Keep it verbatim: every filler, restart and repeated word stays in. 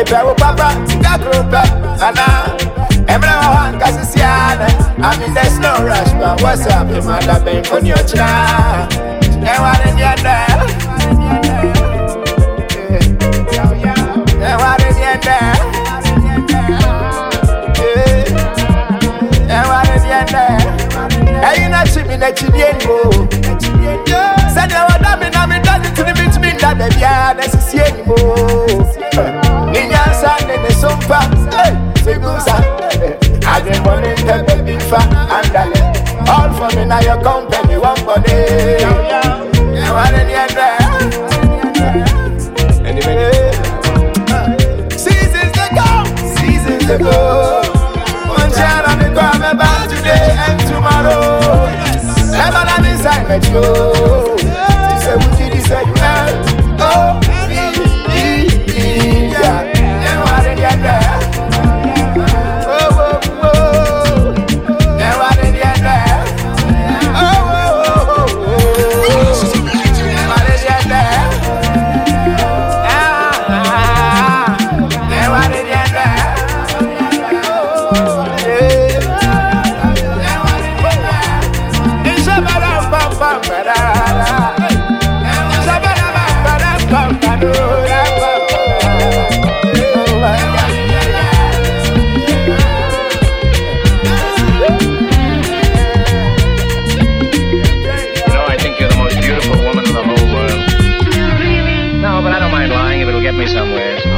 Mepe wo papa, tika grupe, ana. Everyone got to see I mean there's no rush, but what's up, your mother been on your child? And what in the end there? And what in the end there? And what in the end there? Hey, you not chipping that you didn't go. Said you were dumb and I'm done to the bitch mean that baby, that's a see anymore. In your son, in the sofa, hey, I been running the baby fat and darling. All for me now your company, one body. You are in the end there. Anyway, seasons to go, seasons to go. One child on the corner about today and tomorrow. Never let me sign let you go. He said, would you say you have? Oh, me, me, yeah. You are in the end there. Get me somewhere.